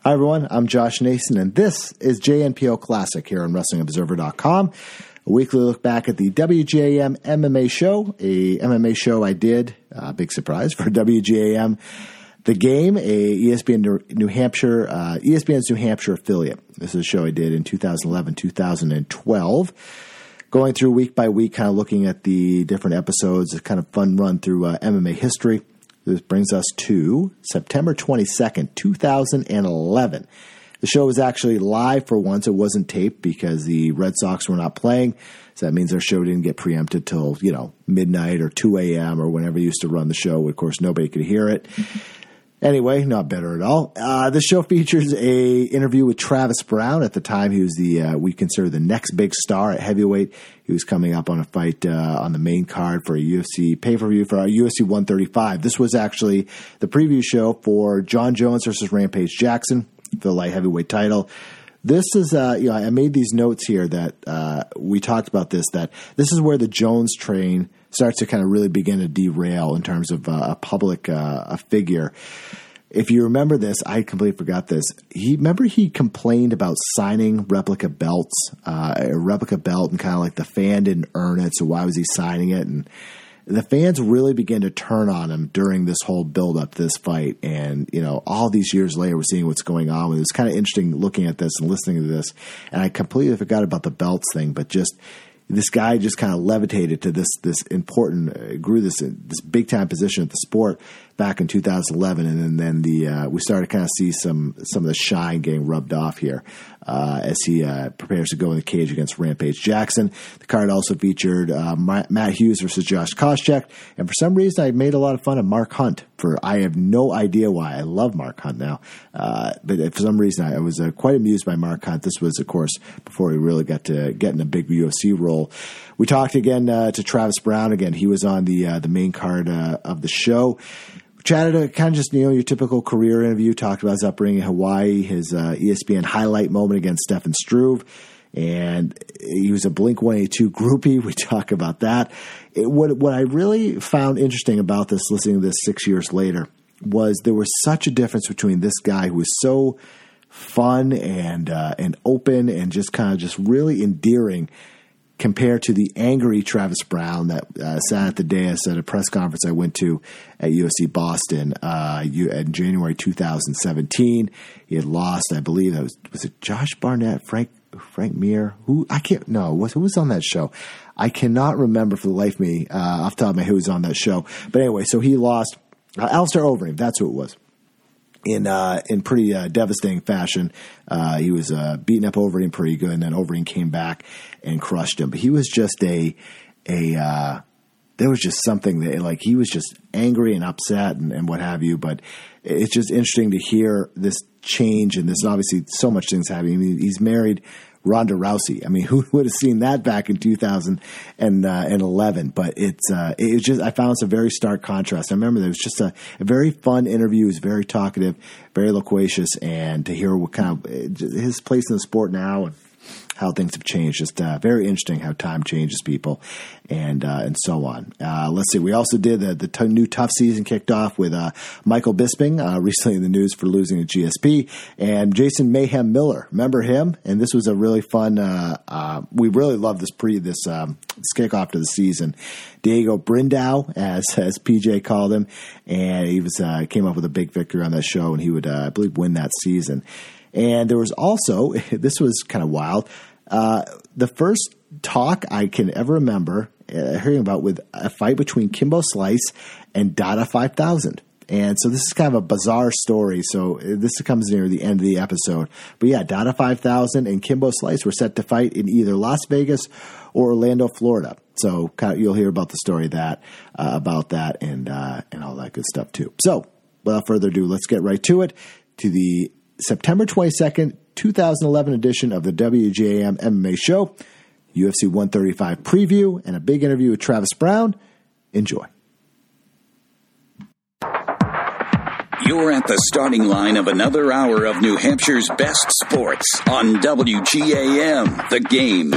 Hi, everyone. I'm Josh Nason, and this is JNPO Classic here on WrestlingObserver.com. A weekly look back at the WGAM MMA show, a MMA show I did, big surprise, for WGAM The Game, a ESPN's New Hampshire affiliate. This is a show I did in 2011, 2012. Going through week by week, kind of looking at the different episodes, a kind of fun run through MMA history. This brings us to September 22nd, 2011. The show was actually live for once. It wasn't taped because the Red Sox were not playing. So that means their show didn't get preempted till, midnight or 2 a.m. or whenever you used to run the show. Of course, nobody could hear it. Anyway, not better at all. The show features a interview with Travis Brown. At the time, he was we consider the next big star at heavyweight. He was coming up on a fight on the main card for a UFC pay-per-view for UFC 135. This was actually the preview show for John Jones versus Rampage Jackson for the light heavyweight title. This is, I made these notes here that we talked about that this is where the Jones train starts to kind of really begin to derail in terms of a public figure. If you remember this, I completely forgot this. He complained about signing replica belts, a replica belt, and kind of like the fan didn't earn it, so why was he signing it? And the fans really began to turn on him during this whole build-up to this fight. And, all these years later, we're seeing what's going on. It was kind of interesting looking at this and listening to this. And I completely forgot about the belts thing, but just this guy just kind of levitated to this important, grew this big time position at the sport back in 2011, and then we started to kind of see some of the shine getting rubbed off here as he prepares to go in the cage against Rampage Jackson. The card also featured Matt Hughes versus Josh Koscheck, and for some reason I made a lot of fun of Mark Hunt. I have no idea why. I love Mark Hunt now, but for some reason I was quite amused by Mark Hunt. This was, of course, before he really got to get in a big UFC role. We talked again to Travis Brown. Again, he was on the main card of the show. Chatted kind of just, your typical career interview, talked about his upbringing in Hawaii, his ESPN highlight moment against Stefan Struve, and he was a Blink-182 groupie. We talk about that. What I really found interesting about this, listening to this 6 years later, was there was such a difference between this guy who was so fun and open and just kind of just really endearing compared to the angry Travis Brown that sat at the dais at a press conference I went to at UFC Boston in January 2017. He had lost, I believe, was it Josh Barnett, Frank Mir? Who was on that show? I cannot remember for the life of me off the top of my head who was on that show. But anyway, so he lost Alistair Overeem. That's who it was. In pretty devastating fashion. He was beating up Overeem pretty good, and then Overeem came back and crushed him. But he was just there was just something that, he was just angry and upset and what have you. But it's just interesting to hear this change, and there's obviously so much things happening. I mean, he's married Ronda Rousey. I mean, who would have seen that back in 2011? But it was just, I found it's a very stark contrast. I remember there was just a very fun interview. He was very talkative, very loquacious, and to hear what kind of his place in the sport now and how things have changed. Just very interesting how time changes people and so on. Let's see. We also did the new Tough season kicked off with Michael Bisping recently in the news for losing to GSP, and Jason Mayhem Miller. Remember him? And this was a really fun. We really loved this kickoff to the season. Diego Brindao, as PJ called him, and he came up with a big victory on that show, and he would I believe win that season. And there was also, this was kind of wild, the first talk I can ever remember hearing about with a fight between Kimbo Slice and Dada 5000. And so this is kind of a bizarre story. So this comes near the end of the episode. But yeah, Dada 5000 and Kimbo Slice were set to fight in either Las Vegas or Orlando, Florida. So you'll hear about the story about that and all that good stuff too. So without further ado, let's get right to it, to the September 22nd, 2011 edition of the WGAM MMA show, UFC 135 preview, and a big interview with Travis Brown. Enjoy. You're at the starting line of another hour of New Hampshire's best sports on WGAM, The Game.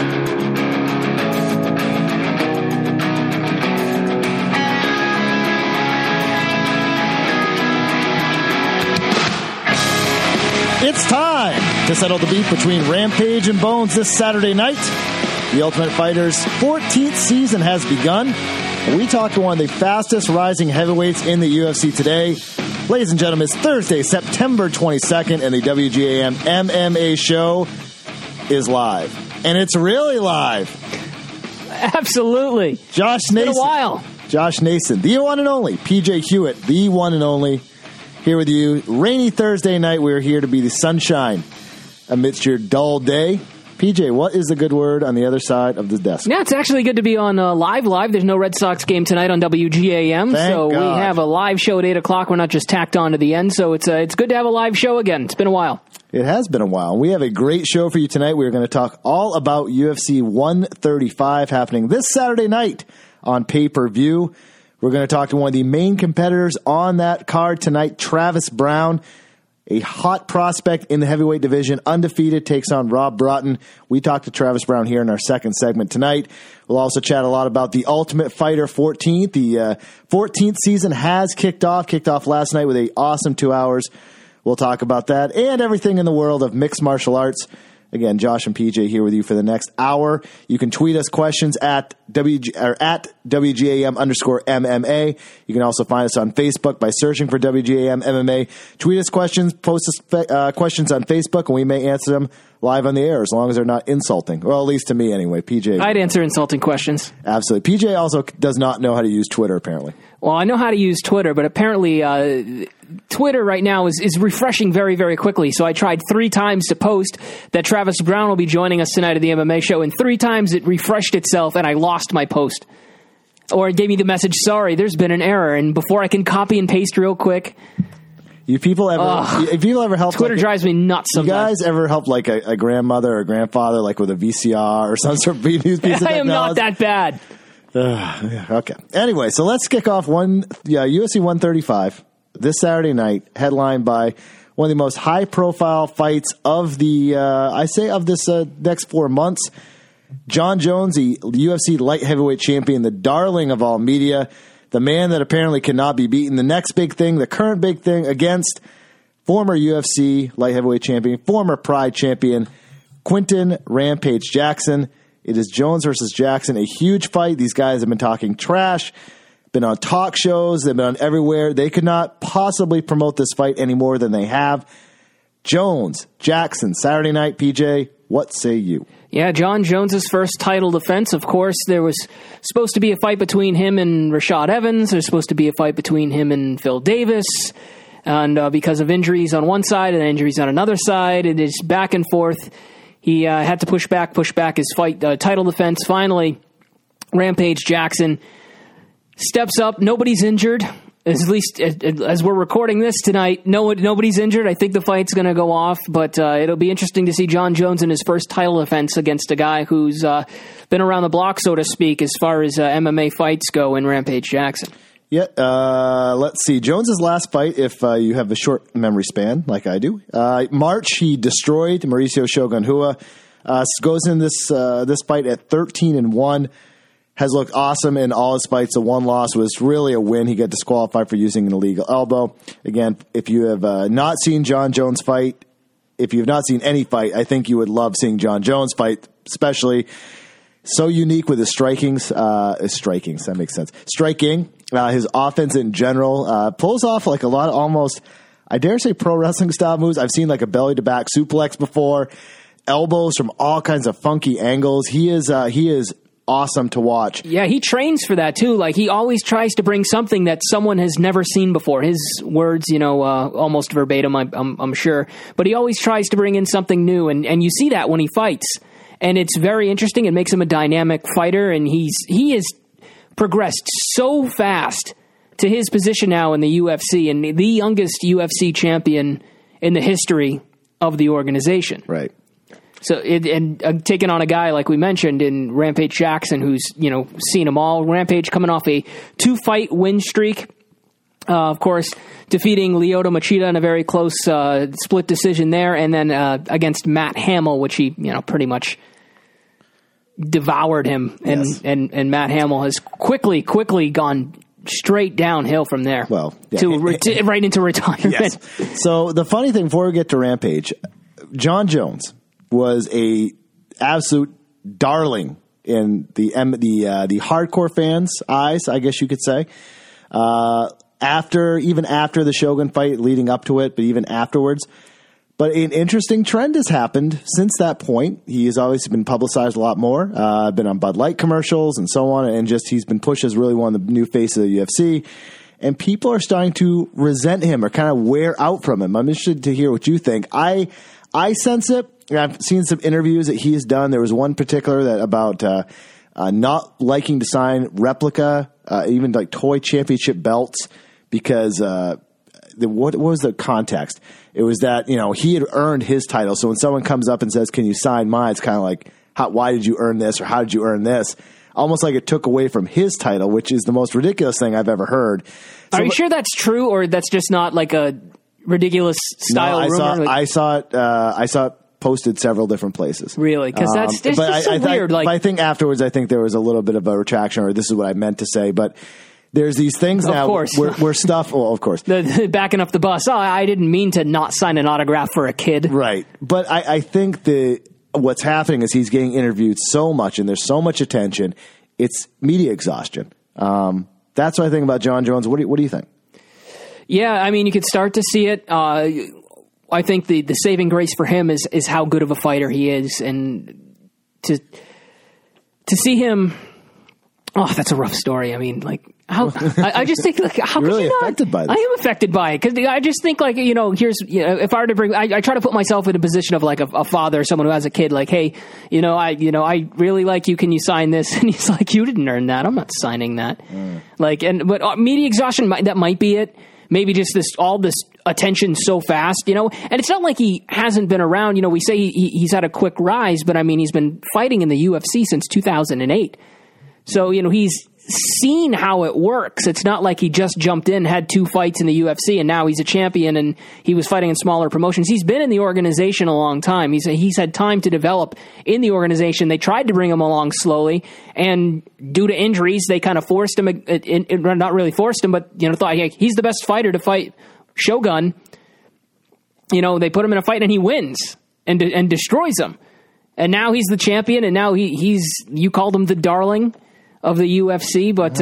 It's time to settle the beef between Rampage and Bones this Saturday night. The Ultimate Fighter's 14th season has begun. We talk to one of the fastest rising heavyweights in the UFC today. Ladies and gentlemen, it's Thursday, September 22nd, and the WGAM MMA show is live. And it's really live. Absolutely. Josh Nason. It's been a while. Josh Nason, the one and only. PJ Hewitt, the one and only. Here with you. Rainy Thursday night. We're here to be the sunshine amidst your dull day. PJ, what is the good word on the other side of the desk? Yeah, it's actually good to be on live. There's no Red Sox game tonight on WGAM, Thank God. We have a live show at 8 o'clock. We're not just tacked on to the end, so it's good to have a live show again. It's been a while. It has been a while. We have a great show for you tonight. We're going to talk all about UFC 135 happening this Saturday night on pay-per-view. We're going to talk to one of the main competitors on that card tonight, Travis Browne, a hot prospect in the heavyweight division, undefeated, takes on Rob Broughton. We talked to Travis Browne here in our second segment tonight. We'll also chat a lot about the Ultimate Fighter 14th. The 14th season has kicked off last night with an awesome 2 hours. We'll talk about that and everything in the world of mixed martial arts. Again, Josh and PJ here with you for the next hour. You can tweet us questions at WGAM_MMA. You can also find us on Facebook by searching for WGAM MMA. Tweet us questions, post us questions on Facebook, and we may answer them live on the air as long as they're not insulting. Well, at least to me anyway. PJ. I'd answer insulting questions. Absolutely. PJ also does not know how to use Twitter, apparently. Well, I know how to use Twitter, but apparently Twitter right now is refreshing very, very quickly. So I tried 3 times to post that Travis Browne will be joining us tonight at the MMA show, and 3 times it refreshed itself, and I lost my post. Or it gave me the message, sorry, there's been an error, and before I can copy and paste real quick... If people ever help, Twitter drives me nuts sometimes. You guys ever help like a grandmother or grandfather, like with a VCR or some sort of piece of technology? I am not that bad. Okay. Anyway, so let's kick off UFC 135 this Saturday night, headlined by one of the most high-profile fights of the this next 4 months. Jon Jones, the UFC light heavyweight champion, the darling of all media, the man that apparently cannot be beaten. The next big thing, the current big thing, against former UFC light heavyweight champion, former Pride champion, Quinton Rampage Jackson. It is Jones versus Jackson, a huge fight. These guys have been talking trash, been on talk shows, they've been on everywhere. They could not possibly promote this fight any more than they have. Jones, Jackson, Saturday night, PJ, what say you? Yeah, Jon Jones' first title defense. Of course, there was supposed to be a fight between him and Rashad Evans. There's supposed to be a fight between him and Phil Davis. And because of injuries on one side and injuries on another side, it is back and forth. He had to push back his fight title defense. Finally, Rampage Jackson steps up. Nobody's injured. At least as we're recording this tonight, nobody's injured. I think the fight's going to go off, but it'll be interesting to see Jon Jones in his first title defense against a guy who's been around the block, so to speak, as far as MMA fights go in Rampage Jackson. Yeah, let's see. Jones's last fight, if you have a short memory span like I do, March, he destroyed Mauricio Shogun Rua. Goes in this fight at 13-1. Has looked awesome in all his fights. The one loss was really a win. He got disqualified for using an illegal elbow. Again, if you have not seen Jon Jones fight, if you've not seen any fight, I think you would love seeing Jon Jones fight, especially so unique with his strikings. That makes sense. Striking, his offense in general, pulls off like a lot of almost, I dare say, pro wrestling style moves. I've seen like a belly to back suplex before, elbows from all kinds of funky angles. He is awesome to watch. Yeah, he trains for that too. Like, he always tries to bring something that someone has never seen before. His words, almost verbatim, I'm sure. But he always tries to bring in something new, and you see that when he fights. And it's very interesting. It makes him a dynamic fighter, and he has progressed so fast to his position now in the UFC, and the youngest UFC champion in the history of the organization. Right. So, taking on a guy like we mentioned in Rampage Jackson, who's seen them all. Rampage coming off a 2-fight win streak, of course, defeating Lyoto Machida in a very close split decision there, and then against Matt Hamill, which he pretty much devoured him, and Yes. and Matt Hamill has quickly gone straight downhill from there. Well, yeah. to right into retirement. Yes. So the funny thing, before we get to Rampage, Jon Jones was a absolute darling in the hardcore fans' eyes, I guess you could say. Even after the Shogun fight, leading up to it, but even afterwards. But an interesting trend has happened since that point. He has always been publicized a lot more, been on Bud Light commercials and so on, and just he's been pushed as really one of the new faces of the UFC. And people are starting to resent him or kind of wear out from him. I'm interested to hear what you think. I sense it. I've seen some interviews that he has done. There was one particular that about not liking to sign replica, even like toy championship belts because what was the context? It was that, he had earned his title. So when someone comes up and says, can you sign mine? It's kind of like, why did you earn this? Or how did you earn this? Almost like it took away from his title, which is the most ridiculous thing I've ever heard. So, are you sure that's true, or that's just not like a ridiculous style rumor? I saw it posted several different places. Really? Because that's just so weird. But I think afterwards, I think there was a little bit of a retraction, or this is what I meant to say. But there's these things now where stuff, well, of course. Backing up the bus. Oh, I didn't mean to not sign an autograph for a kid. Right. But I think what's happening is he's getting interviewed so much and there's so much attention. It's media exhaustion. That's what I think about Jon Jones. What do you think? Yeah, I mean, you could start to see it. I think the saving grace for him is how good of a fighter he is. And to see him, that's a rough story. I mean, like, I just think, like, how You're could really you not? Affected by this. I am affected by it because I just think, like, if I were to bring, I try to put myself in a position of like a father, someone who has a kid, like, hey, I really like you. Can you sign this? And he's like, you didn't earn that. I'm not signing that. But media exhaustion, that might be it. Maybe just all this attention so fast, and it's not like he hasn't been around. We say he's had a quick rise, but I mean, he's been fighting in the UFC since 2008. So, he's seen how it works. It's not like he just jumped in, had 2 fights in the UFC, and now he's a champion and he was fighting in smaller promotions. He's been in the organization a long time. He's had time to develop in the organization. They tried to bring him along slowly, and due to injuries, they kind of forced him, not really forced him, but, thought, hey, he's the best fighter to fight Shogun. They put him in a fight and he wins and destroys him. And now he's the champion, and now you called him the darling of the UFC, but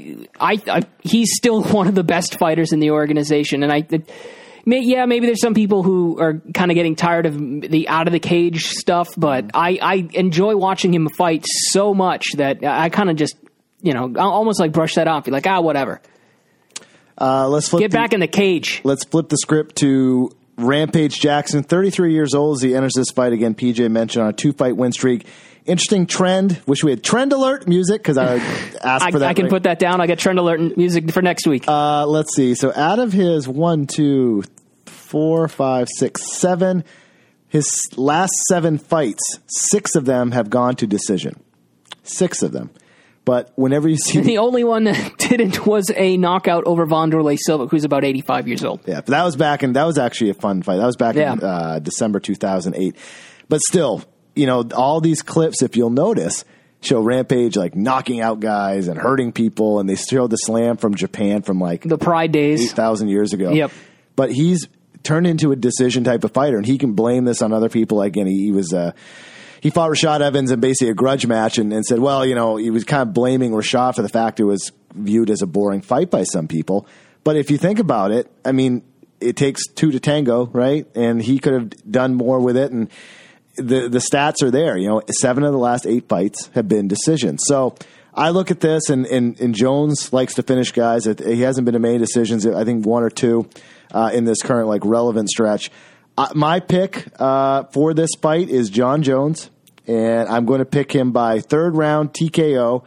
he's still one of the best fighters in the organization. And maybe there's some people who are kind of getting tired of the out of the cage stuff, but I enjoy watching him fight so much that I kind of just, almost like brush that off. Be like, whatever. Let's get back in the cage. Let's flip the script to Rampage Jackson, 33 years old as he enters this fight. Again, PJ mentioned on a 2-fight win streak. Interesting trend. Wish we had trend alert music because I asked for that. I can put that down. I'll get trend alert music for next week. Let's see. So out of his 1, 2, 4, 5, 6, 7, his last 7 fights, 6 of them have gone to decision. 6 of them. But whenever you see... The only one that didn't was a knockout over Wanderlei Silva, who's about 85 years old. Yeah, but that was actually a fun fight. That was back in December 2008. But still, all these clips, if you'll notice, show Rampage like knocking out guys and hurting people, and they showed the slam from Japan from like... the Pride days. 8,000 years ago. Yep. But he's turned into a decision type of fighter, and he can blame this on other people. Again, he fought Rashad Evans in basically a grudge match and said, well, he was kind of blaming Rashad for the fact it was viewed as a boring fight by some people. But if you think about it, I mean, it takes 2 to tango, right? And he could have done more with it. And the stats are there. 7 of the last 8 fights have been decisions. So I look at this, and Jones likes to finish guys. He hasn't been to many decisions. I think 1 or 2 in this current like relevant stretch. My pick for this fight is Jon Jones. And I'm going to pick him by 3rd round TKO,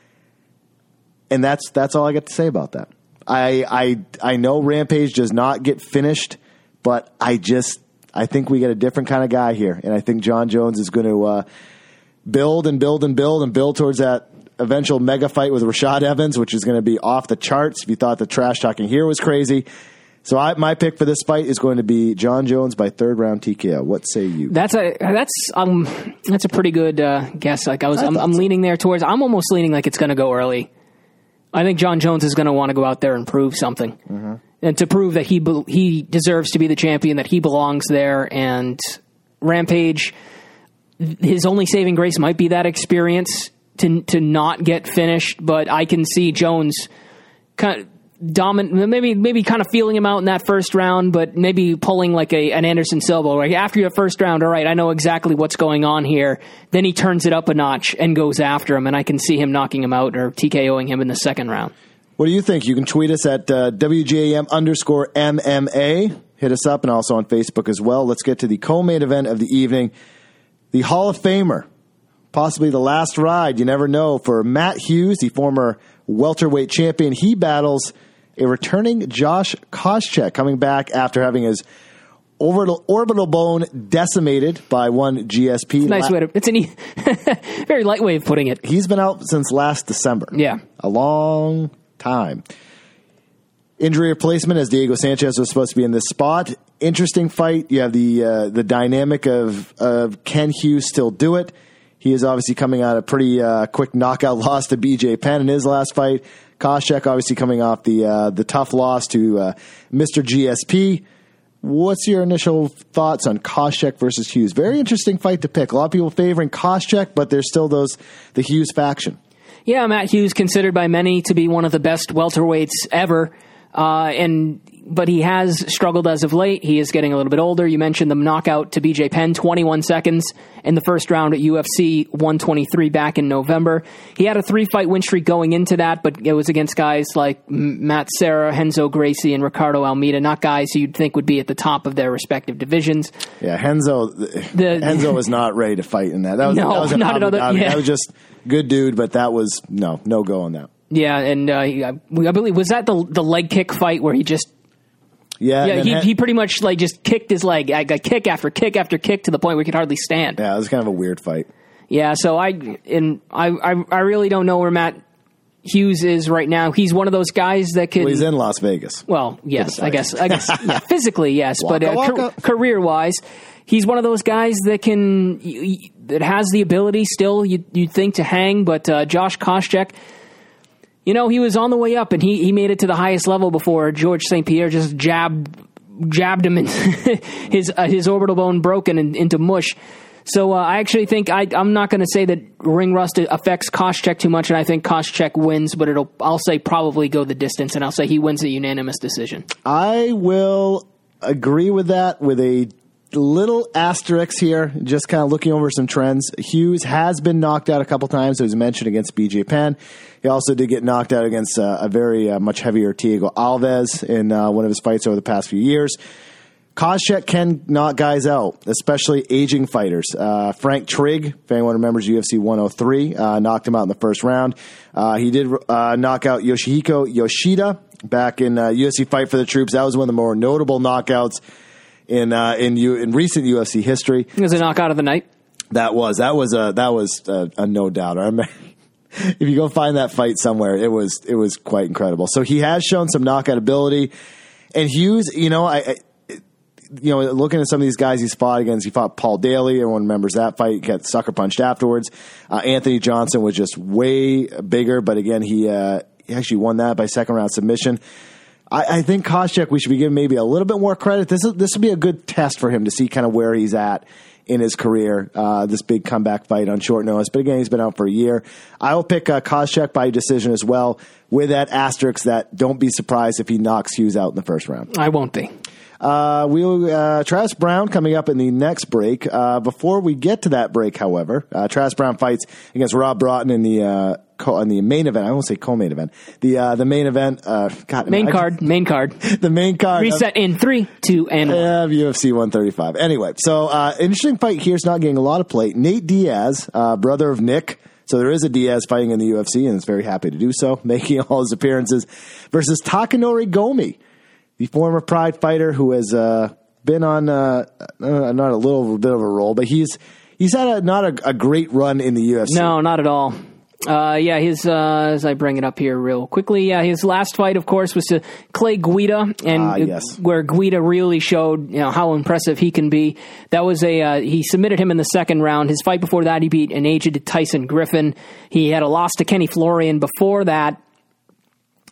and that's all I got to say about that. I know Rampage does not get finished, but I think we get a different kind of guy here, and I think Jon Jones is going to build and build and build and build towards that eventual mega fight with Rashad Evans, which is going to be off the charts. If you thought the trash talking here was crazy. So my pick for this fight is going to be Jon Jones by 3rd round TKO. What say you? That's a pretty good guess. Like I'm leaning there towards. I'm almost leaning like it's going to go early. I think John Jones is going to want to go out there and prove something, and to prove that he deserves to be the champion, that he belongs there. And Rampage, his only saving grace might be that experience to not get finished. But I can see Jones kind of maybe kind of feeling him out in that first round, but maybe pulling like an Anderson Silva. Like after your first round, all right, I know exactly what's going on here. Then he turns it up a notch and goes after him, and I can see him knocking him out or TKOing him in the second round. What do you think? You can tweet us at WGAM_MMA. Hit us up, and also on Facebook as well. Let's get to the co-main event of the evening. The Hall of Famer, possibly the last ride, you never know, for Matt Hughes, the former welterweight champion. He battles a returning Josh Koscheck, coming back after having his orbital bone decimated by one GSP. Nice way to, it's a very light way of putting it. He's been out since last December. Yeah. A long time. Injury replacement, as Diego Sanchez was supposed to be in this spot. Interesting fight. You have the dynamic of can Hughes still do it? He is obviously coming out a pretty quick knockout loss to BJ Penn in his last fight. Koscheck obviously coming off the tough loss to Mr. GSP. What's your initial thoughts on Koscheck versus Hughes? Very interesting fight to pick. A lot of people favoring Koscheck, but there's still the Hughes faction. Yeah, Matt Hughes considered by many to be one of the best welterweights ever, but he has struggled as of late. He is getting a little bit older. You mentioned the knockout to BJ Penn, 21 seconds in the first round at UFC 123 back in November. He had a 3-fight win streak going into that, but it was against guys like Matt Serra, Renzo Gracie, and Ricardo Almeida, not guys who you'd think would be at the top of their respective divisions. Yeah, Renzo was not ready to fight in that. That was not another. Yeah. That was just good dude, but that was no go on that. Yeah, and I believe, was that the leg kick fight where he just... Yeah, he pretty much like just kicked his leg, kick after kick after kick to the point where he could hardly stand. Yeah, it was kind of a weird fight. Yeah, so I really don't know where Matt Hughes is right now. He's one of those guys that can... Well, he's in Las Vegas. Well, yes, I guess yeah, physically, yes, waka. Career-wise, he's one of those guys that has the ability still, you'd think, to hang, but Josh Koscheck... You know, he was on the way up, and he made it to the highest level before George St. Pierre just jabbed him, and his orbital bone broken into mush. So I actually think I'm not going to say that ring rust affects Koscheck too much, and I think Koscheck wins, but I'll say probably go the distance, and I'll say he wins a unanimous decision. I will agree with that with a little asterisk here, just kind of looking over some trends. Hughes has been knocked out a couple times, as mentioned, against BJ Penn. He also did get knocked out against a very much heavier Thiago Alves in one of his fights over the past few years. Koscheck can knock guys out, especially aging fighters. Frank Trigg, if anyone remembers UFC 103, knocked him out in the first round. He did knock out Yoshihiko Yoshida back in UFC Fight for the Troops. That was one of the more notable knockouts in recent UFC history. It was a knockout of the night. That was a no doubt. I remember, if you go find that fight somewhere, it was quite incredible. So he has shown some knockout ability, and Hughes, looking at some of these guys he's fought against, he fought Paul Daly. Everyone remembers that fight. He got sucker punched afterwards. Anthony Johnson was just way bigger, but again, he actually won that by second round submission. I think Koscheck, we should be giving maybe a little bit more credit. This would be a good test for him to see kind of where he's at in his career, this big comeback fight on short notice. But again, he's been out for a year. I will pick Koscheck by decision as well, with that asterisk that don't be surprised if he knocks Hughes out in the first round. I won't be. Travis Brown coming up in the next break. Before we get to that break, however, Travis Brown fights against Rob Broughton in the main event. I won't say co-main event. The main event. Main card. The main card. Reset in 3, 2, and 1. UFC 135. Anyway, so interesting fight here. It's not getting a lot of play. Nate Diaz, brother of Nick. So there is a Diaz fighting in the UFC, and is very happy to do so, making all his appearances, versus Takanori Gomi, the former Pride fighter who has been on not a little bit of a roll, but he's had not a great run in the UFC. No, not at all. His as I bring it up here real quickly, his last fight, of course, was to Clay Guida, and yes, where Guida really showed how impressive he can be. That was he submitted him in the second round. His fight before that, he beat an aged Tyson Griffin. He had a loss to Kenny Florian before that.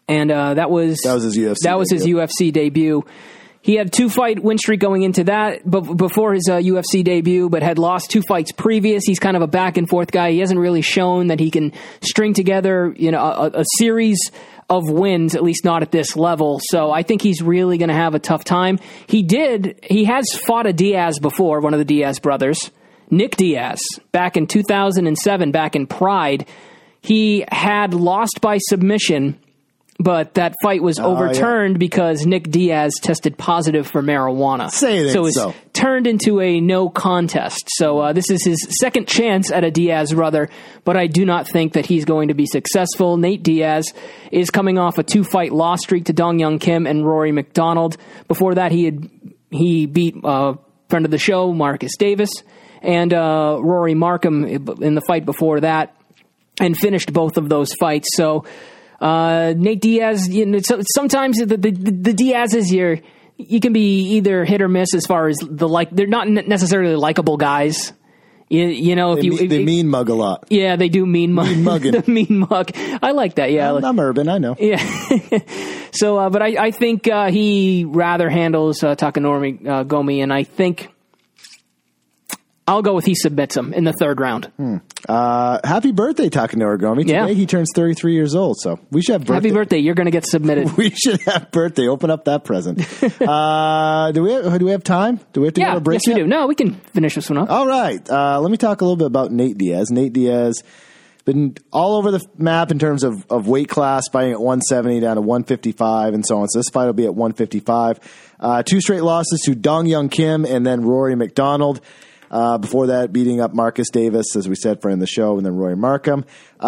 And that was his UFC his UFC debut. He had 2-fight win streak going into that, but before his UFC debut, but had lost 2 fights previous. He's kind of a back and forth guy. He hasn't really shown that he can string together, a series of wins, at least not at this level. So I think he's really going to have a tough time. He has fought a Diaz before, one of the Diaz brothers, Nick Diaz, back in 2007, back in Pride. He had lost by submission, but that fight was overturned because Nick Diaz tested positive for marijuana. So it's turned into a no contest. So this is his second chance at a Diaz brother, but I do not think that he's going to be successful. Nate Diaz is coming off a 2-fight loss streak to Dong Young Kim and Rory McDonald. Before that, he beat a friend of the show, Marcus Davis, and Rory Markham in the fight before that, and finished both of those fights. So Nate Diaz, sometimes the Diazes you can be either hit or miss as far as they're not necessarily likable guys. They mean mug a lot. Yeah, they do mean mug. The mean mug. I like that. Yeah, I'm urban. I know. Yeah. So, but I think he rather handles Takanori Gomi, and I think I'll go with he submits him in the 3rd round. Happy birthday, Takanori Gomi. Today he turns 33 years old, so we should have birthday. Happy birthday. You're going to get submitted. We should have birthday. Open up that present. Do we have time? Do we have to go to a break? Yes, we do. No, we can finish this one up. All right. Let me talk a little bit about Nate Diaz. Nate Diaz been all over the map in terms of weight class, fighting at 170 down to 155 and so on. So this fight will be at 155. 2 straight losses to Dong Young Kim and then Rory McDonald. Before that, beating up Marcus Davis, as we said, friend of the show, and then Roy Markham.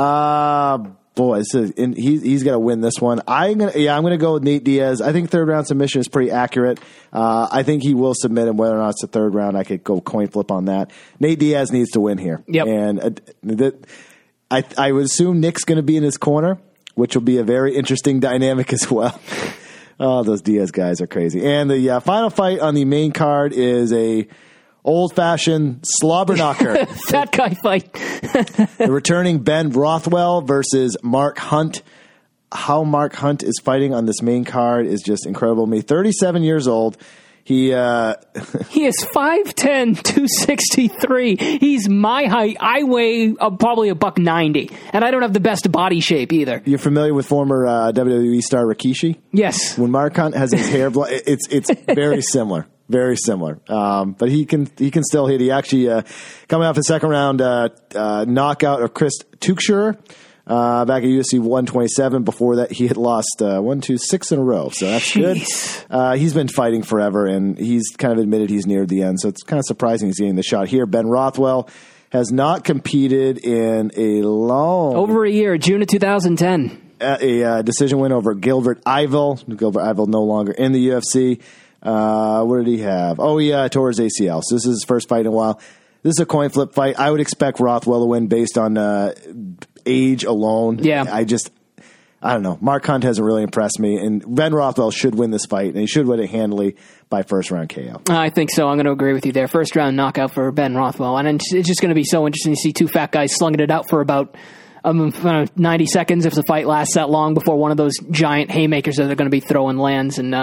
He's got to win this one. I'm gonna go with Nate Diaz. I think 3rd round submission is pretty accurate. I think he will submit him. Whether or not it's a 3rd round, I could go coin flip on that. Nate Diaz needs to win here. Yep. And I would assume Nick's going to be in his corner, which will be a very interesting dynamic as well. Oh, those Diaz guys are crazy. And the final fight on the main card is a old-fashioned slobber knocker. Fat guy fight. The returning Ben Rothwell versus Mark Hunt. How Mark Hunt is fighting on this main card is just incredible to me. 37 years old. He is 5'10", 263. He's my height. I weigh probably $190, and I don't have the best body shape either. You're familiar with former WWE star Rikishi? Yes. When Mark Hunt has his hair, it's very similar. Very similar, but he can still hit. He actually coming off his 2nd round knockout of Chris Tuchscherer back at UFC 127. Before that, he had lost 6 in a row, so that's Jeez. Good. He's been fighting forever, and he's kind of admitted he's near the end. So it's kind of surprising he's getting the shot here. Ben Rothwell has not competed in over a year, June of 2010. A decision win over Gilbert Yvel. Gilbert Yvel no longer in the UFC. What did he have? Oh, he tore his ACL. So this is his first fight in a while. This is a coin flip fight. I would expect Rothwell to win based on age alone. Yeah. I don't know. Mark Hunt hasn't really impressed me, and Ben Rothwell should win this fight, and he should win it handily by 1st round KO. I think so. I'm going to agree with you there. 1st round knockout for Ben Rothwell, and it's just going to be so interesting to see 2 fat guys slunging it out for about 90 seconds if the fight lasts that long before one of those giant haymakers that they're going to be throwing lands. And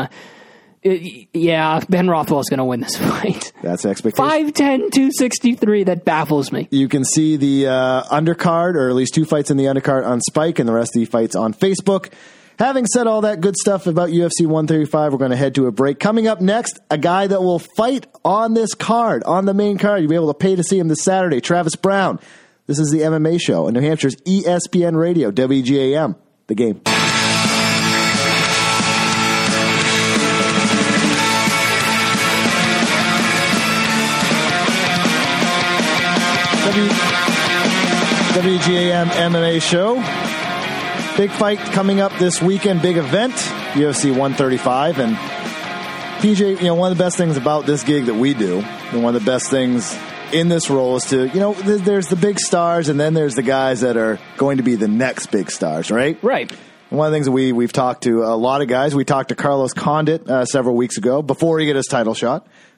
Ben Rothwell is going to win this fight. That's expectation. 5'10", 263. That baffles me. You can see the undercard, or at least 2 fights in the undercard on Spike, and the rest of the fights on Facebook. Having said all that good stuff about UFC 135, we're going to head to a break. Coming up next, a guy that will fight on this card, on the main card. You'll be able to pay to see him this Saturday, Travis Brown. This is the MMA show on New Hampshire's ESPN Radio, WGAM, The Game. WGAM MMA show. Big fight coming up this weekend, big event, UFC 135. And PJ, one of the best things about this gig that we do, and one of the best things in this role is to, there's the big stars, and then there's the guys that are going to be the next big stars, right? Right. And one of the things that we've talked to a lot of guys. We talked to Carlos Condit several weeks ago before he got his title shot.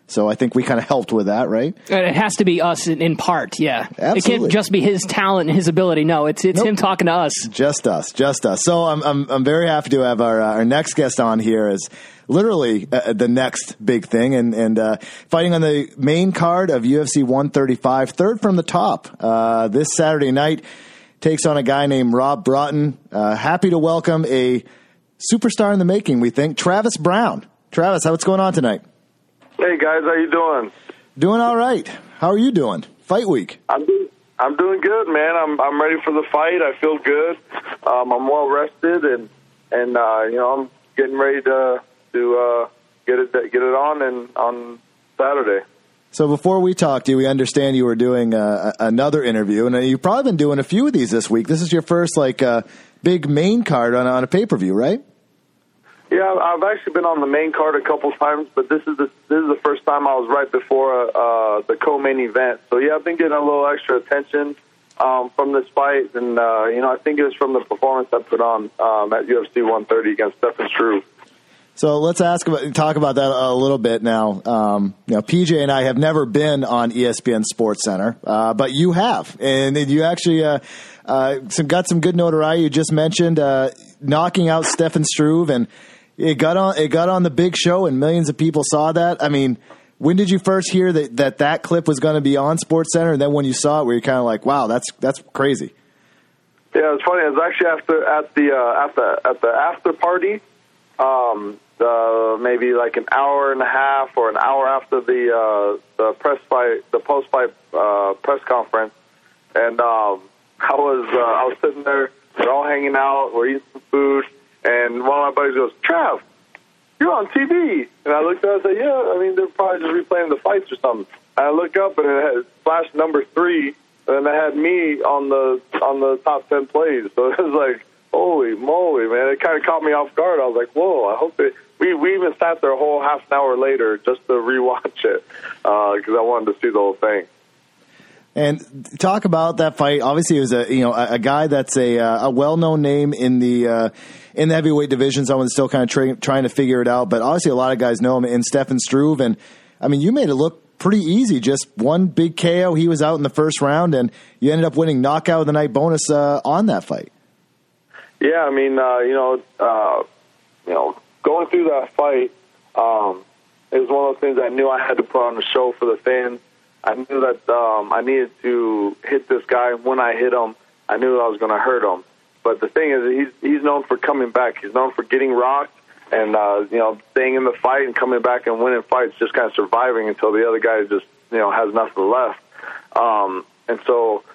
So I think we kind of helped with that, right? It has to be us in part, yeah. Absolutely. It can't just be his talent and his ability. No, it's him talking to us. Just us. So I'm very happy to have our next guest on here as literally the next big thing, and fighting on the main card of UFC 135, third from the top this Saturday night, takes on a guy named Rob Broughton. Happy to welcome a superstar in the making, we think, Travis Browne. Travis, what's going on tonight? Hey guys, how you doing? Doing all right. How are you doing? Fight week. I'm doing good, man. I'm ready for the fight. I feel good. I'm well rested, and I'm getting ready to get it on Saturday. So before we talk to you, we understand you were doing another interview, and you've probably been doing a few of these this week. This is your first big main card on a pay-per-view, right? Yeah, I've actually been on the main card a couple times, but this is the first time I was right before the co-main event. So yeah, I've been getting a little extra attention from this fight, and I think it was from the performance I put on at UFC 130 against Stefan Struve. So let's talk about that a little bit now. PJ and I have never been on ESPN SportsCenter, but you have, and you actually got some good notoriety. You just mentioned knocking out Stefan Struve, and it got on the big show, and millions of people saw that. I mean, when did you first hear that clip was going to be on SportsCenter, and then when you saw it, were you kind of like, "Wow, that's crazy"? Yeah, it's funny. It was actually at the after party. Maybe like an hour and a half or an hour after the post fight press conference, and I was sitting there, we're all hanging out, we're eating some food, and one of my buddies goes, "Trav, you're on TV." And I looked up and I said, "Yeah, I mean, they're probably just replaying the fights or something." And I look up and it had flashed number 3, and it had me on the top 10 plays. So it was like, holy moly, man! It kind of caught me off guard. I was like, "Whoa!" I hope we even sat there a whole half an hour later just to rewatch it because I wanted to see the whole thing. And talk about that fight. Obviously, it was a guy that's a well-known name in the heavyweight division. Someone's still kind of trying to figure it out, but obviously a lot of guys know him in Stefan Struve. And I mean, you made it look pretty easy. Just one big KO. He was out in the first round, and you ended up winning knockout of the night bonus on that fight. Yeah, I mean, going through that fight, it was one of those things I knew I had to put on the show for the fans. I knew that I needed to hit this guy. When I hit him, I knew I was going to hurt him. But the thing is, he's known for coming back. He's known for getting rocked and staying in the fight and coming back and winning fights, just kind of surviving until the other guy just has nothing left. And so,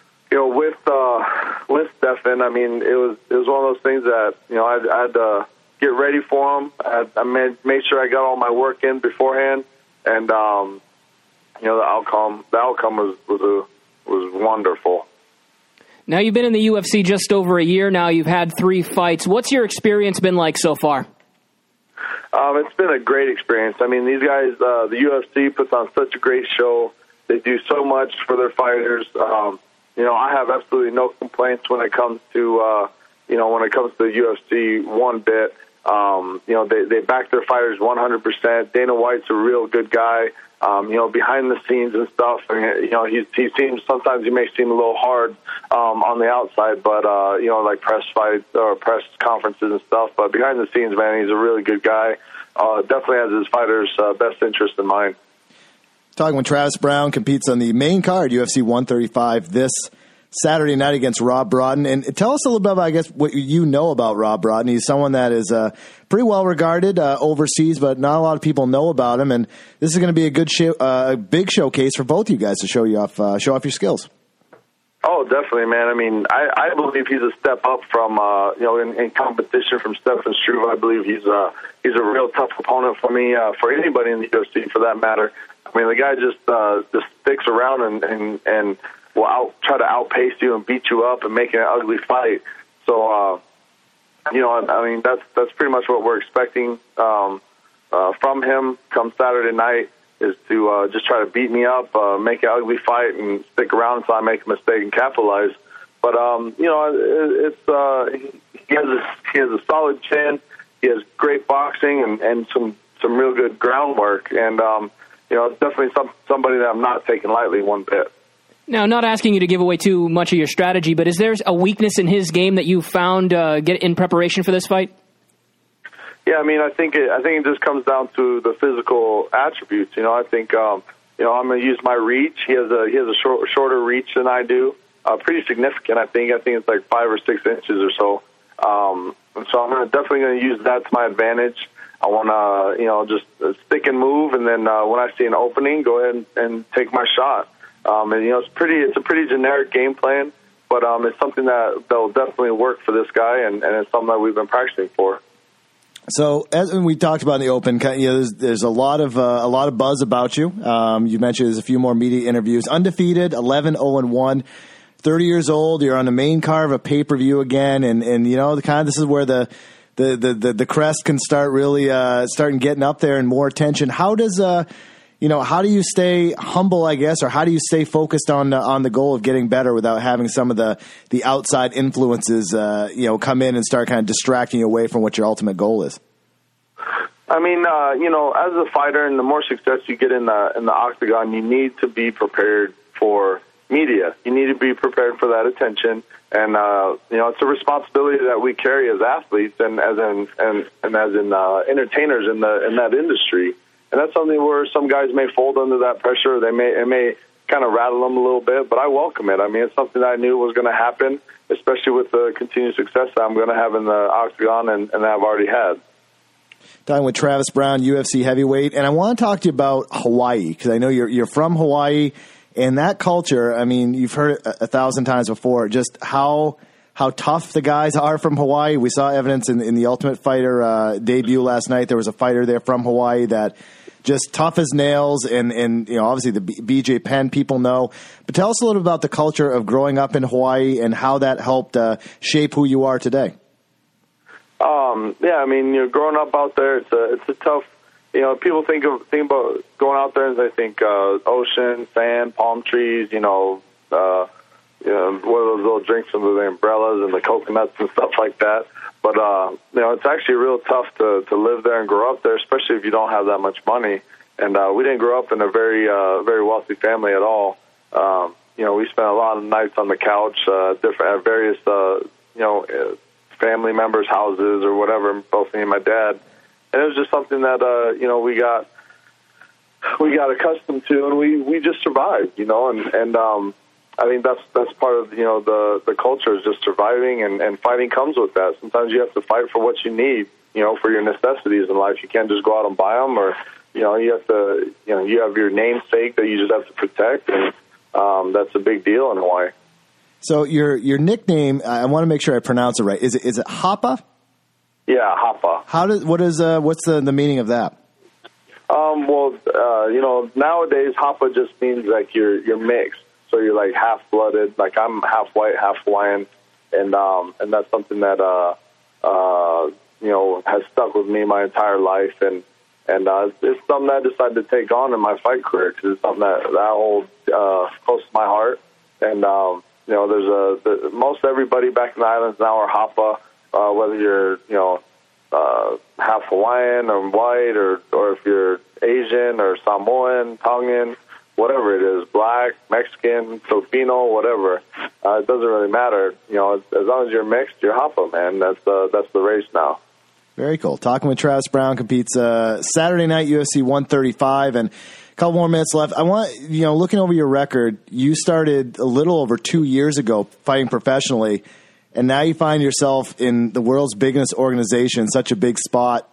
with Stefan, I mean, it was one of those things that I had to get ready for him. I made sure I got all my work in beforehand, and the outcome was wonderful. Now you've been in the UFC just over a year now. You've had 3 fights. What's your experience been like so far? It's been a great experience. I mean, these guys, the UFC puts on such a great show. They do so much for their fighters. I have absolutely no complaints when it comes to the UFC one bit. They back their fighters 100%. Dana White's a real good guy. Behind the scenes and stuff. He seems, sometimes he may seem a little hard on the outside, but like press fights or press conferences and stuff. But behind the scenes, man, he's a really good guy. Definitely has his fighters' best interest in mind. Talking when Travis Browne competes on the main card, UFC 135, this Saturday night against Rob Broughton. And tell us a little bit about, I guess, what you know about Rob Broughton. He's someone that is pretty well regarded overseas, but not a lot of people know about him. And this is going to be a good a big showcase for both you guys to show off your skills. Oh, definitely, man. I mean, I believe he's a step up from in competition from Stefan Struve. I believe he's a real tough opponent for me, for anybody in the UFC for that matter. I mean, the guy just sticks around and will try to outpace you and beat you up and make it an ugly fight. So, I mean, that's pretty much what we're expecting from him come Saturday night, is to just try to beat me up, make an ugly fight, and stick around until I make a mistake and capitalize. But he has a solid chin. He has great boxing and some real good groundwork. And it's definitely somebody that I'm not taking lightly one bit. Now, not asking you to give away too much of your strategy, but is there a weakness in his game that you found get in preparation for this fight? Yeah, I mean, I think it just comes down to the physical attributes. I think I'm going to use my reach. He has a shorter reach than I do, pretty significant. I think it's like 5 or 6 inches or so. And so I'm definitely going to use that to my advantage. I want to just stick and move, and then when I see an opening, go ahead and take my shot. And it's a pretty generic game plan, but it's something that will definitely work for this guy, and it's something that we've been practicing for. So, as we talked about in the Open, there's a lot of buzz about you. You mentioned there's a few more media interviews. Undefeated, 11-0-1, 30 years old. You're on the main card of a pay-per-view again, and this is where the crest can start really starting getting up there and more attention. How does how do you stay humble, I guess, or how do you stay focused on the goal of getting better without having some of the outside influences, come in and start kind of distracting you away from what your ultimate goal is? I mean, as a fighter, and the more success you get in the octagon, you need to be prepared for media. You need to be prepared for that attention, and it's a responsibility that we carry as athletes and as entertainers in that industry. And that's something where some guys may fold under that pressure. It may kind of rattle them a little bit, but I welcome it. I mean, it's something that I knew was going to happen, especially with the continued success that I'm going to have in the octagon and that I've already had. Talking with Travis Browne, UFC heavyweight, and I want to talk to you about Hawaii, because I know you're from Hawaii, and that culture, I mean, you've heard it 1,000 times before, just how tough the guys are from Hawaii. We saw evidence in the Ultimate Fighter debut last night. There was a fighter there from Hawaii that just tough as nails, and obviously the BJ Penn people know. But tell us a little bit about the culture of growing up in Hawaii and how that helped shape who you are today. Yeah, I mean, growing up out there, it's a tough. People think about going out there and they think ocean, sand, palm trees. What are those little drinks under the umbrellas and the coconuts and stuff like that. But, it's actually real tough to live there and grow up there, especially if you don't have that much money. And we didn't grow up in a very very wealthy family at all. We spent a lot of nights on the couch, at various, family members' houses or whatever, both me and my dad. And it was just something that, we got accustomed to, and we just survived, and I think that's part of the culture is just surviving, and fighting comes with that. Sometimes you have to fight for what you need, for your necessities in life. You can't just go out and buy them, or you have to you have your namesake that you just have to protect, and that's a big deal in Hawaii. So your nickname, I want to make sure I pronounce it right. Is it Hapa? Yeah, Hapa. What's the meaning of that? Nowadays Hapa just means like you're mixed. So you're like half-blooded, like I'm half white, half Hawaiian, and that's something that has stuck with me my entire life, and it's something that I decided to take on in my fight career because it's something that I hold close to my heart, and there's most everybody back in the islands now are Hapa, whether you're half Hawaiian or white, or if you're Asian or Samoan, Tongan. Whatever it is, black, Mexican, Filipino, whatever, it doesn't really matter. As long as you're mixed, you're Hapa, man. That's the race now. Very cool. Talking with Travis Browne, competes Saturday night UFC 135, and a couple more minutes left. I want looking over your record, you started a little over 2 years ago fighting professionally, and now you find yourself in the world's biggest organization, such a big spot.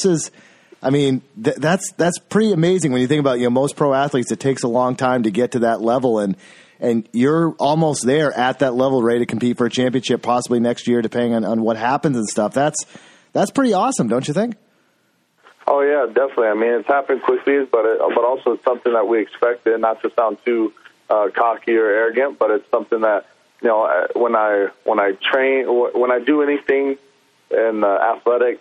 That's pretty amazing when you think about, most pro athletes, it takes a long time to get to that level, and you're almost there at that level, ready to compete for a championship, possibly next year, depending on what happens and stuff. That's pretty awesome, don't you think? Oh yeah, definitely. I mean, it's happened quickly, but also it's something that we expected. Not to sound too cocky or arrogant, but it's something that when I train, when I do anything in the athletic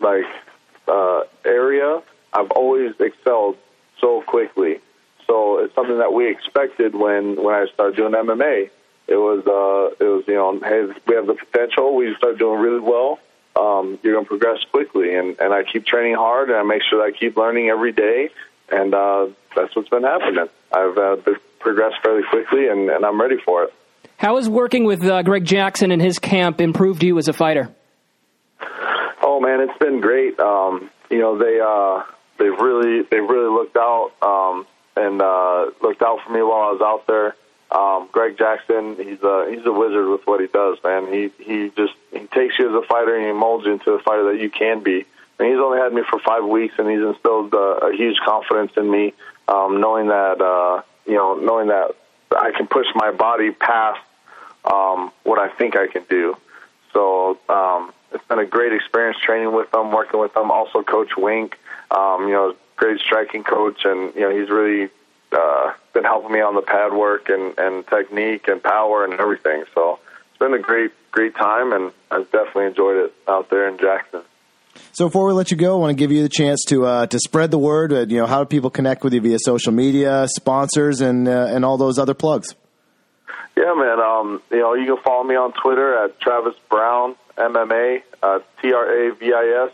area, I've always excelled so quickly. So it's something that we expected when I started doing MMA. It was hey, we have the potential. We start doing really well. You're going to progress quickly, and I keep training hard, and I make sure that I keep learning every day. and that's what's been happening. I've progressed fairly quickly, and I'm ready for it. How has working with Greg Jackson and his camp improved you as a fighter? Oh man, it's been great. They've really looked out and looked out for me while I was out there. Greg Jackson, he's a wizard with what he does, man. He takes you as a fighter and he molds you into the fighter that you can be. And he's only had me for 5 weeks, and he's instilled a huge confidence in me, knowing that I can push my body past what I think I can do. So it's been a great experience training with them, working with them. Also, Coach Wink, great striking coach, and he's really been helping me on the pad work and technique and power and everything. So it's been a great time, and I've definitely enjoyed it out there in Jackson. So before we let you go, I want to give you the chance to spread the word. How do people connect with you via social media, sponsors, and all those other plugs? Yeah, man. You can follow me on Twitter at Travis Brown MMA, TravisBrowne.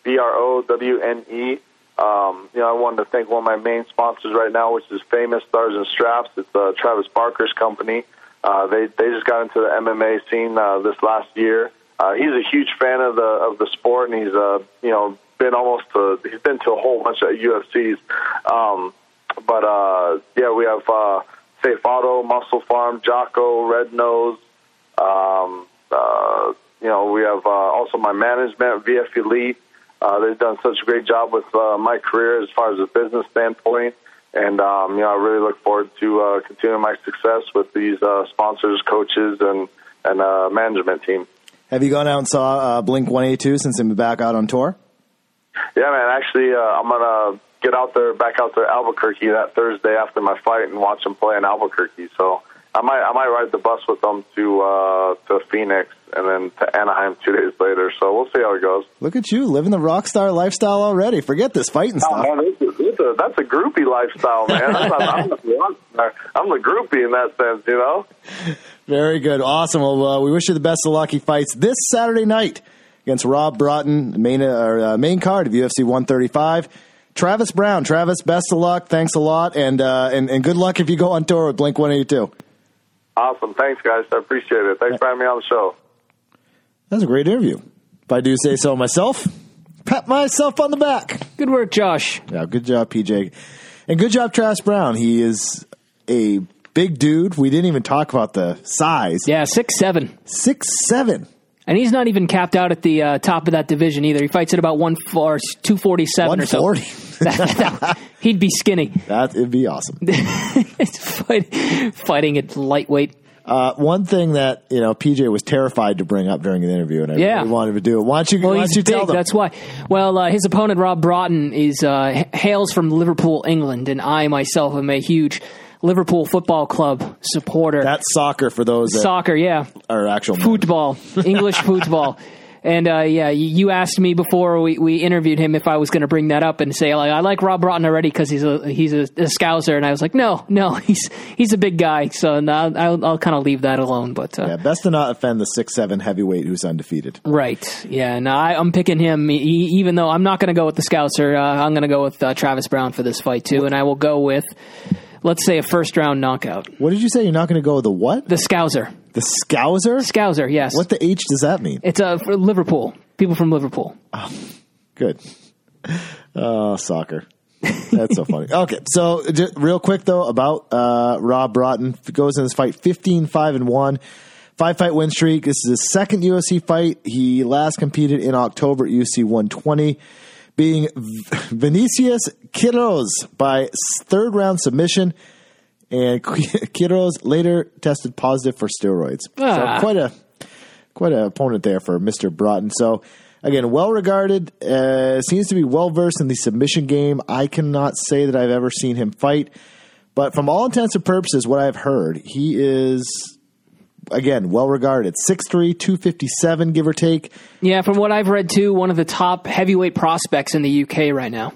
I wanted to thank one of my main sponsors right now, which is Famous Stars and Straps. It's Travis Barker's company. They just got into the MMA scene this last year. He's a huge fan of the sport, and he's he's been to a whole bunch of UFCs. We have Safe Auto, Muscle Farm, Jocko, Red Nose. We have also my management, VF Elite. They've done such a great job with my career as far as a business standpoint. And, I really look forward to continuing my success with these sponsors, coaches, and management team. Have you gone out and saw Blink-182 since they've been back out on tour? Yeah, man. Actually, I'm going to get back out there Albuquerque that Thursday after my fight and watch them play in Albuquerque. So I might ride the bus with them to Phoenix and then to Anaheim 2 days later. So we'll see how it goes. Look at you, living the rock star lifestyle already. Forget this fighting stuff. Man, that's a groupie lifestyle, man. I'm the groupie in that sense, Very good. Awesome. Well, we wish you the best of luck. He fights this Saturday night against Rob Broughton, main card of UFC 135. Travis Brown. Travis, best of luck. Thanks a lot, and good luck if you go on tour with Blink-182. Awesome. Thanks, guys. I appreciate it. Thanks for having me on the show. That was a great interview. If I do say so myself, pat myself on the back. Good work, Josh. Yeah, good job, PJ. And good job, Travis Brown. He is a big dude. We didn't even talk about the size. Yeah, 6'7". 6'7". And he's not even capped out at the top of that division either. He fights at about 247 or so. 140. He'd be skinny. It'd be awesome. Fighting at lightweight. One thing that PJ was terrified to bring up during the interview, and I really wanted to do it. Why don't you tell them? That's why. Well, his opponent Rob Broughton hails from Liverpool, England, and I myself am a huge Liverpool Football Club supporter. That's soccer for those that soccer, yeah, or actual football, English football. And you asked me before we interviewed him if I was going to bring that up and say I like Rob Broughton already because he's a Scouser, and I was like, no, he's a big guy, so I'll kind of leave that alone. But best to not offend the 6'7" heavyweight who's undefeated. Right? Yeah, no, I'm picking him, even though I'm not going to go with the Scouser. I'm going to go with Travis Brown for this fight too, and I will go with, let's say, a first-round knockout. What did you say? You're not going to go with the what? The Scouser. The Scouser? Scouser, yes. What the H does that mean? It's for Liverpool. People from Liverpool. Oh, good. Oh, soccer. That's so funny. Okay, so just real quick, though, about Rob Broughton. He goes in this fight 15-5-1. 5-fight win streak. This is his second UFC fight. He last competed in October at UFC 120. Being Vinicius Quiroz by third-round submission, and Quiroz later tested positive for steroids. So quite an opponent there for Mr. Broughton. So, again, well-regarded, seems to be well-versed in the submission game. I cannot say that I've ever seen him fight, but from all intents and purposes, what I've heard, he is, again, well-regarded. 6'3", 257, give or take. Yeah, from what I've read, too, one of the top heavyweight prospects in the UK right now.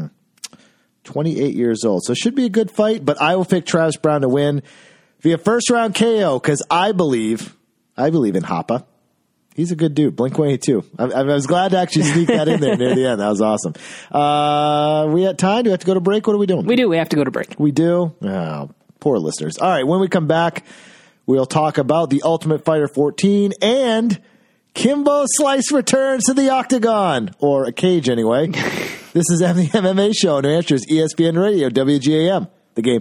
28 years old. So it should be a good fight, but I will pick Travis Brown to win via first-round KO because I believe in Hapa. He's a good dude. Blink-182. I was glad to actually sneak that in there near the end. That was awesome. We at time? Do we have to go to break? What are we doing? We do. We have to go to break. We do? Oh, poor listeners. All right, when we come back, we'll talk about The Ultimate Fighter 14 and Kimbo Slice returns to the octagon, or a cage anyway. This is the MMA Show on New Hampshire's ESPN Radio, WGAM, The Game.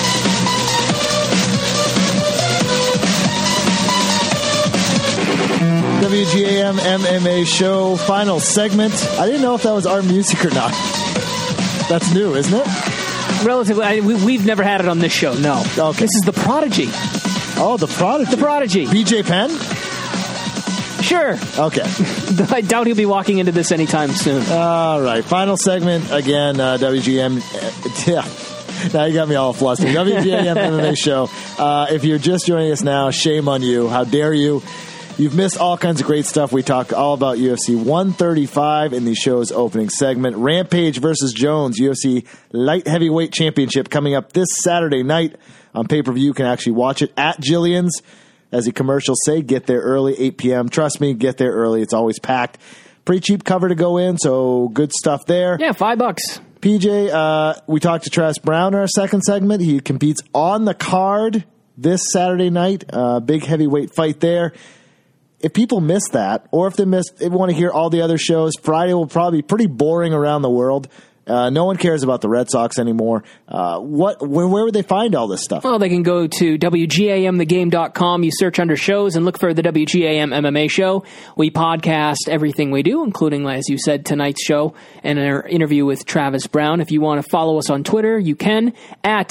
WGAM MMA Show, final segment. I didn't know if that was our music or not. That's new, isn't it? Relatively. We've never had it on this show, no. Okay. This is The Prodigy. Oh, The Prodigy. The Prodigy. BJ Penn? Sure. Okay. I doubt he'll be walking into this anytime soon. All right. Final segment. Again, WGM. Yeah. Now you got me all flustered. WGAM MMA Show. If you're just joining us now, shame on you. How dare you? You've missed all kinds of great stuff. We talk all about UFC 135 in the show's opening segment. Rampage versus Jones, UFC Light Heavyweight Championship coming up this Saturday night on pay-per-view. You can actually watch it at Jillian's. As the commercials say, get there early, 8 p.m. Trust me, get there early. It's always packed. Pretty cheap cover to go in, so good stuff there. Yeah, $5. PJ, we talked to Travis Brown in our second segment. He competes on the card this Saturday night. Big heavyweight fight there. If people miss that, or if they want to hear all the other shows, Friday will probably be pretty boring around the world. No one cares about the Red Sox anymore. Where would they find all this stuff? Well, they can go to WGAMthegame.com. You search under shows and look for the WGAM MMA Show. We podcast everything we do, including, as you said, tonight's show and our interview with Travis Brown. If you want to follow us on Twitter, you can at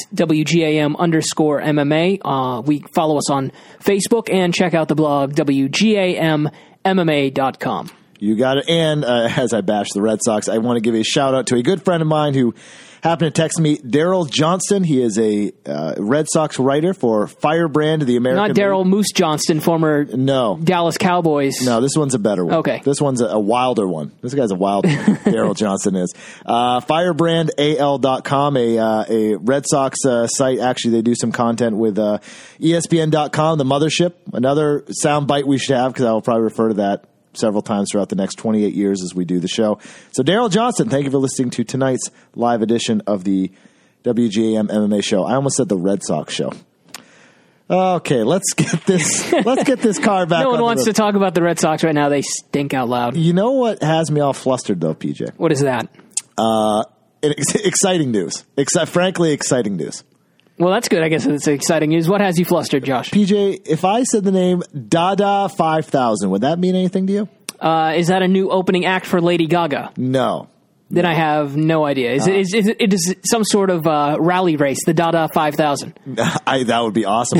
WGAM_MMA. We follow us on Facebook and check out the blog WGAMMMA.com. You got it. And as I bash the Red Sox, I want to give a shout out to a good friend of mine who happened to text me, Daryl Johnston. He is a Red Sox writer for Firebrand, the American. Not Daryl Moose Johnston, former Dallas Cowboys. No, this one's a better one. Okay. This one's a wilder one. This guy's a wild one. Daryl Johnston is. FirebrandAL.com, a Red Sox site. Actually, they do some content with ESPN.com, the mothership. Another sound bite we should have, because I will probably refer to that several times throughout the next 28 years as we do the show. So Daryl Johnston, thank you for listening to tonight's live edition of the WGAM MMA Show. I almost said the Red Sox show. Okay, let's get this car back. No one wants to talk about the Red Sox right now. They stink out loud. You know what has me all flustered though, PJ? What is that? Exciting news. Frankly, exciting news. Well, that's good. I guess it's exciting news. What has you flustered, Josh? PJ, if I said the name Dada 5000, would that mean anything to you? Is that a new opening act for Lady Gaga? No. Then I have no idea. Is it some sort of rally race, the Dada 5000? That would be awesome.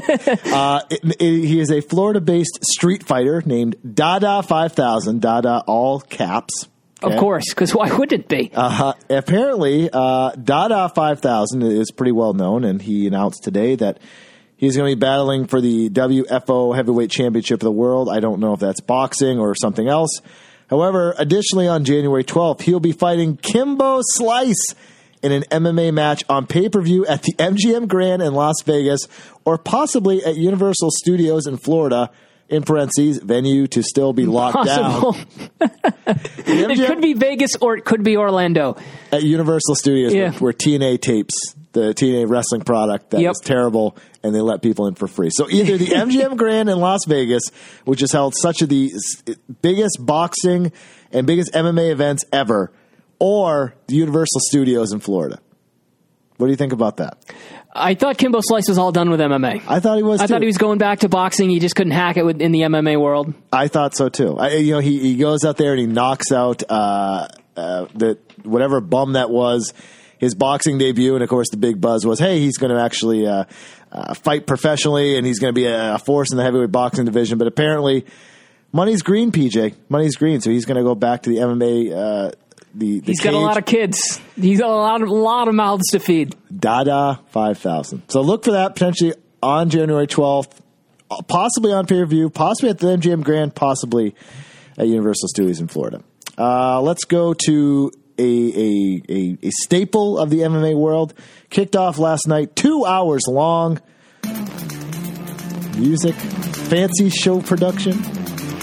He is a Florida-based street fighter named Dada 5000, Dada all caps. Okay. Of course, because why would it be? Apparently, Dada 5000 is pretty well known, and he announced today that he's going to be battling for the WFO Heavyweight Championship of the World. I don't know if that's boxing or something else. However, additionally, on January 12th, he'll be fighting Kimbo Slice in an MMA match on pay-per-view at the MGM Grand in Las Vegas, or possibly at Universal Studios in Florida. In parentheses, venue to still be locked down. It could be Vegas or it could be Orlando. At Universal Studios, where TNA tapes the TNA wrestling product that was terrible, and they let people in for free. So either the MGM Grand in Las Vegas, which has held such of the biggest boxing and biggest MMA events ever, or the Universal Studios in Florida. What do you think about that? I thought Kimbo Slice was all done with MMA. I thought he was, too. I thought he was going back to boxing. He just couldn't hack it in the MMA world. I thought so, too. He goes out there and he knocks out whatever bum that was, his boxing debut. And, of course, the big buzz was, hey, he's going to actually fight professionally, and he's going to be a force in the heavyweight boxing division. But apparently, money's green, PJ. Money's green. So he's going to go back to the MMA He's got a lot of kids. He's got a lot of mouths to feed. Dada 5000. So look for that potentially on January 12th, possibly on pay-per-view, possibly at the MGM Grand, possibly at Universal Studios in Florida. Let's go to a staple of the MMA world. Kicked off last night, 2 hours long. Music, fancy show production.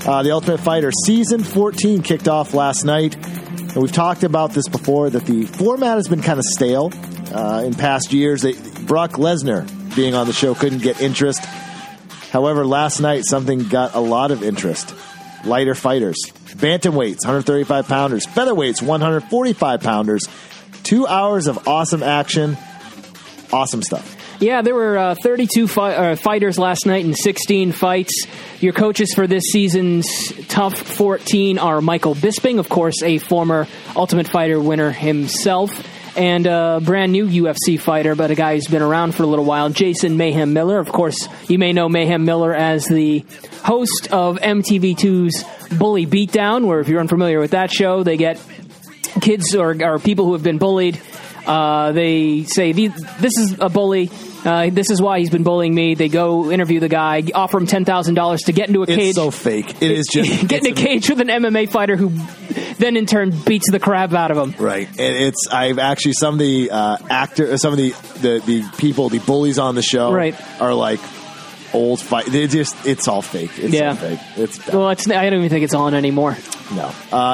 The Ultimate Fighter Season 14 kicked off last night. And we've talked about this before, that the format has been kind of stale in past years. Brock Lesnar being on the show couldn't get interest. However, last night something got a lot of interest. Lighter fighters. Bantamweights, 135-pounders. Featherweights, 145-pounders. 2 hours of awesome action. Awesome stuff. Yeah, there were 32 fighters last night in 16 fights. Your coaches for this season's Tough 14 are Michael Bisping, of course, a former Ultimate Fighter winner himself, and a brand new UFC fighter, but a guy who's been around for a little while, Jason Mayhem Miller. Of course, you may know Mayhem Miller as the host of MTV2's Bully Beatdown, where if you're unfamiliar with that show, they get kids or people who have been bullied. They say, this is a bully. This is why he's been bullying me. They go interview the guy, offer him $10,000 to get into a cage. It's so fake. It is just get in a cage with an MMA fighter who then in turn beats the crap out of him. Right. And I've actually, some of the some of the people, the bullies on the show, right, are like old fight. It's all fake. It's all fake. It's bad. Well, I don't even think it's on anymore. No.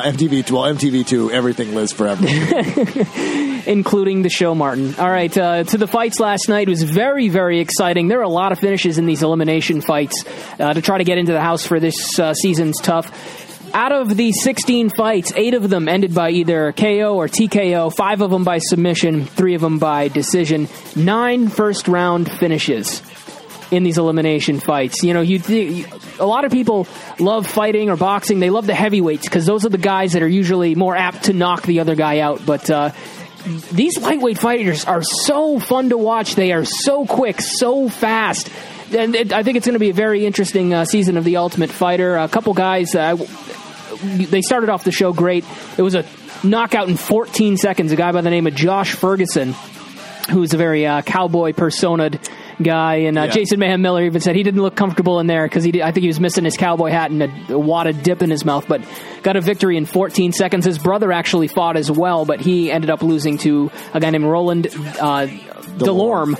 MTV2, everything lives forever. Including the show, Martin. All right, to the fights last night. It was very, very exciting. There are a lot of finishes in these elimination fights to try to get into the house for this season's Tough. Out of the 16 fights, 8 of them ended by either KO or TKO, 5 of them by submission, 3 of them by decision, 9 first-round finishes in these elimination fights. You know, a lot of people love fighting or boxing. They love the heavyweights because those are the guys that are usually more apt to knock the other guy out. But these lightweight fighters are so fun to watch. They are so quick, so fast. And I think it's going to be a very interesting season of The Ultimate Fighter. A couple guys, they started off the show great. It was a knockout in 14 seconds. A guy by the name of Josh Ferguson, who's a very cowboy-personaed guy, and Jason Mayhem Miller even said he didn't look comfortable in there because I think he was missing his cowboy hat and a wad of dip in his mouth, but got a victory in 14 seconds. His brother actually fought as well, but he ended up losing to a guy named Roland Delorme.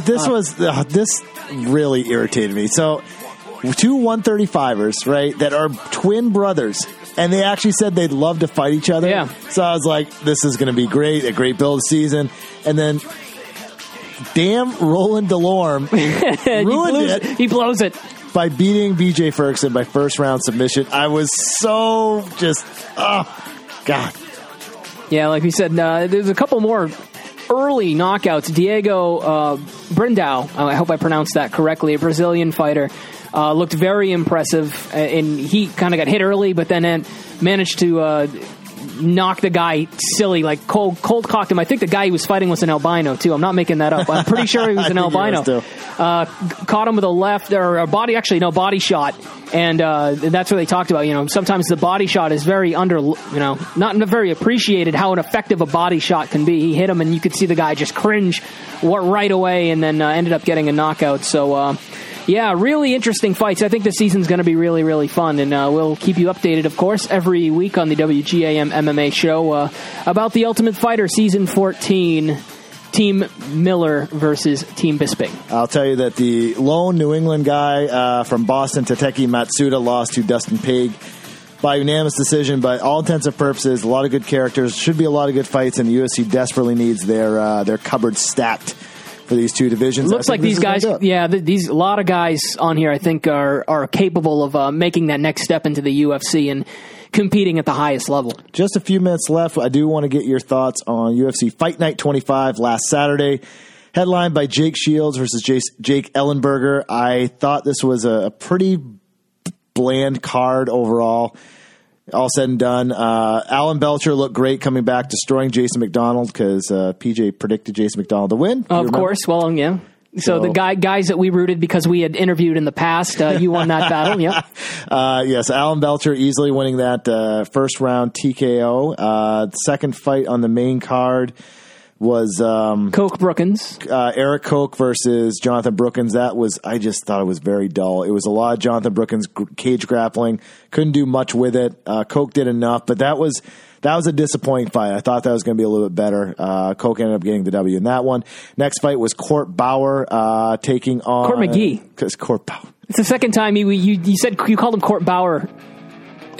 This really irritated me. So, 2 135ers, right, that are twin brothers, and they actually said they'd love to fight each other. Yeah. So I was like, this is going to be great, a great build season. And then damn Roland Delorme ruined it. He blows it by beating BJ Ferguson by first round submission. I was so just, God. Yeah, like we said, there's a couple more early knockouts. Diego Brindao, I hope I pronounced that correctly, a Brazilian fighter, looked very impressive, and he kind of got hit early, but then managed to knock the guy silly, like cold cocked him. I think the guy he was fighting was an albino too. I'm not making that up. I'm pretty sure he was an albino. Caught him with a left or a body, body shot, and that's what they talked about. You know, sometimes the body shot is very not very appreciated how effective a body shot can be. He hit him, and you could see the guy just cringe right away, and then ended up getting a knockout. So. Yeah, really interesting fights. I think the season's going to be really, really fun, and we'll keep you updated, of course, every week on the WGAM MMA show about The Ultimate Fighter Season 14, Team Miller versus Team Bisping. I'll tell you that the lone New England guy from Boston, Tateki Matsuda, lost to Dustin Paige by unanimous decision, but all intents and purposes, a lot of good characters, should be a lot of good fights, and the UFC desperately needs their cupboard stacked for these two divisions. Looks like these guys, a lot of guys on here, I think, are capable of making that next step into the UFC and competing at the highest level. Just a few minutes left. I do want to get your thoughts on UFC Fight Night 25 last Saturday, headlined by Jake Shields versus Jake Ellenberger. I thought this was a pretty bland card overall. All said and done. Alan Belcher looked great coming back, destroying Jason McDonald because PJ predicted Jason McDonald to win. Of course. Well, yeah. So the guys that we rooted because we had interviewed in the past, you won that battle. Yep. Yes, Alan Belcher easily winning that first round TKO. Second fight on the main card was Coke Brookins. Eric Koch versus Jonathan Brookins. I just thought it was very dull. It was a lot of Jonathan Brookins cage grappling. Couldn't do much with it. Koch did enough, but that was a disappointing fight. I thought that was going to be a little bit better. Koch ended up getting the W in that one. Next fight was Court Bauer taking on Court McGee. Because Court Bauer. It's the second time you said you called him Court Bauer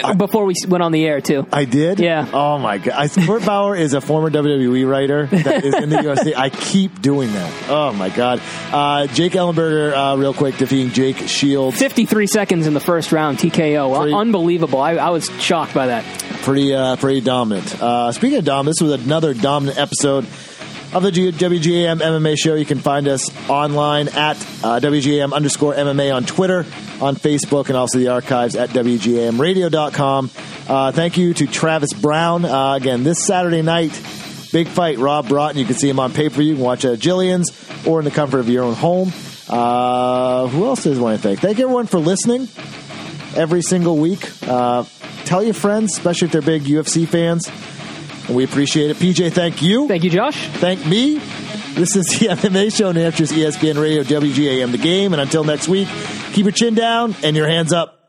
before we went on the air, too. I did? Yeah. Oh, my God. Bert Bauer is a former WWE writer that is in the UFC. I keep doing that. Oh, my God. Jake Ellenberger, real quick, defeating Jake Shields. 53 seconds in the first round, TKO. Unbelievable. I was shocked by that. Pretty dominant. Speaking of dominant, this was another dominant episode of the WGAM MMA show. You can find us online at WGAM_MMA on Twitter, on Facebook, and also the archives at WGAMradio.com. Thank you to Travis Brown. Again, this Saturday night, big fight, Rob Broughton. You can see him on pay-per-view. You can watch it at Jillian's or in the comfort of your own home. Who else does I want to thank? Thank everyone for listening every single week. Tell your friends, especially if they're big UFC fans. And we appreciate it. PJ, thank you. Thank you, Josh. Thank me. This is the MMA show, New Hampshire's ESPN Radio, WGAM The Game. And until next week, keep your chin down and your hands up.